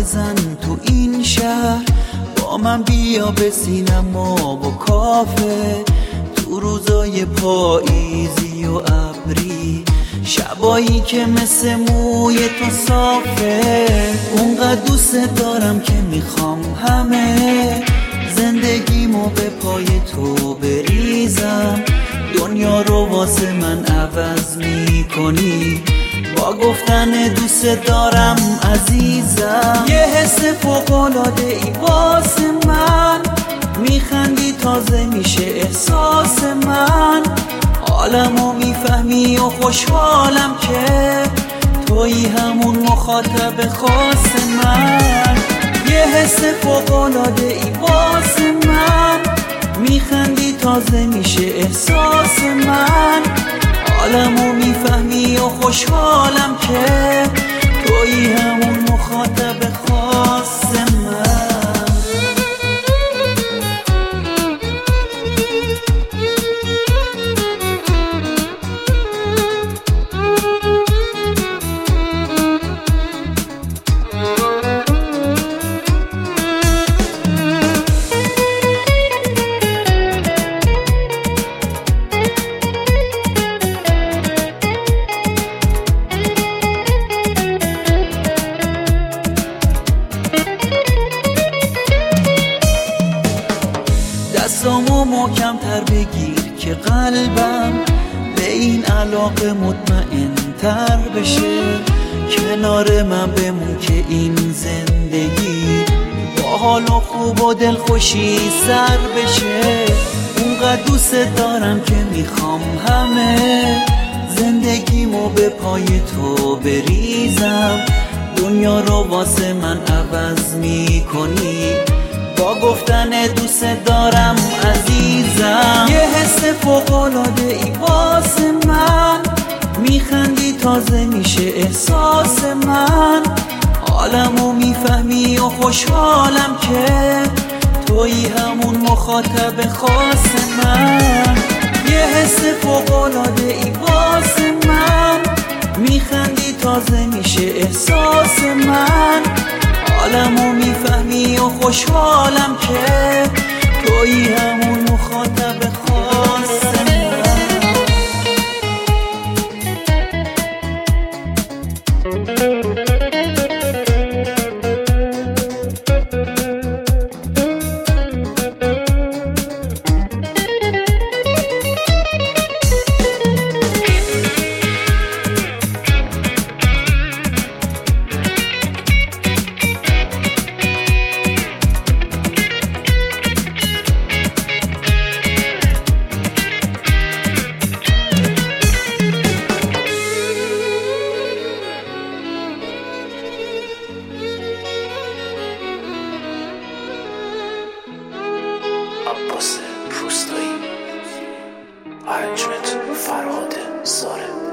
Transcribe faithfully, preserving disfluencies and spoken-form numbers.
بزن تو این شهر، با من بیا به سینما و کافه، تو روزای پاییزی و ابری، شبایی که مثل موی تو صافه. اونقدر دوست دارم که میخوام همه زندگیمو به پای تو بریزم، دنیا رو واسه من عوض میکنی با گفتن دوست دارم عزیزم. یه حس فوق‌العاده ای واسه من، میخندی تازه میشه احساس من، حالمو میفهمی و خوشحالم که تویی همون مخاطب خاص من. یه حس فوق‌العاده ای واسه من، میخندی تازه میشه احساس من، حالمو میفهمی و خوشحالم که تویی همون مخاطب خاص من. دستامو محکم تر بگیر که قلبم به این علاقه مطمئن تر بشه، کنار من بمون که این زندگی با حال و خوب و دلخوشی سر بشه. اونقدر دوست دارم که میخوام همه زندگیمو به پای تو بریزم، دنیا رو واسه من عوض میکنی با گفتن دوست دارم عزیزم. یه حس فوق‌العاده ای واسه من، میخندی تازه میشه احساس من، حالمو میفهمی و خوشحالم که تویی همون مخاطب خاص من. یه حس فوق‌العاده ای واسه من، میخندی تازه میشه احساس من، حالمو میفهمی و خوشحالم که تویی همون مخاطب خاص من. عباس روستایی، ارجمند فرهاد زاره.